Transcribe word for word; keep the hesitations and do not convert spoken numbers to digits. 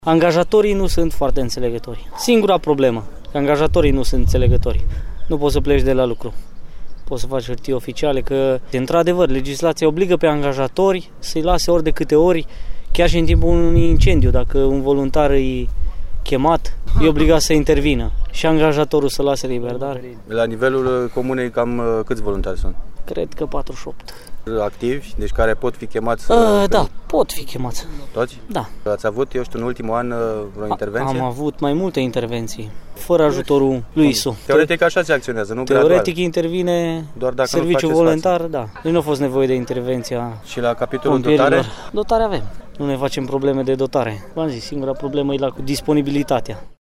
Angajatorii nu sunt foarte înțelegători. Singura problemă, că angajatorii nu sunt înțelegători. Nu poți să pleci de la lucru. Poți să faci hârtii oficiale, că, într-adevăr, legislația obligă pe angajatori să-i lase ori de câte ori, chiar și în timpul unui incendiu, dacă un voluntar îi chemat, e obligat să intervină. Și angajatorul să lase liber, dar... La nivelul comunei, cam câți voluntari sunt? Cred că patruzeci și opt. Activi, deci care pot fi chemați? Uh, da, pot fi chemați. Toți? Da. Ați avut, eu știu, în ultimul an vreo intervenție? Am avut mai multe intervenții, fără ajutorul lui Isu. Teoretic așa se acționează, nu Teoretic gradual. intervine doar dacă serviciul voluntar, față. Da. Deci nu a fost nevoie de intervenția Și la capitolul dotare? Dotare avem. Nu ne facem probleme de dotare. V-am zis, singura problemă e la disponibilitatea.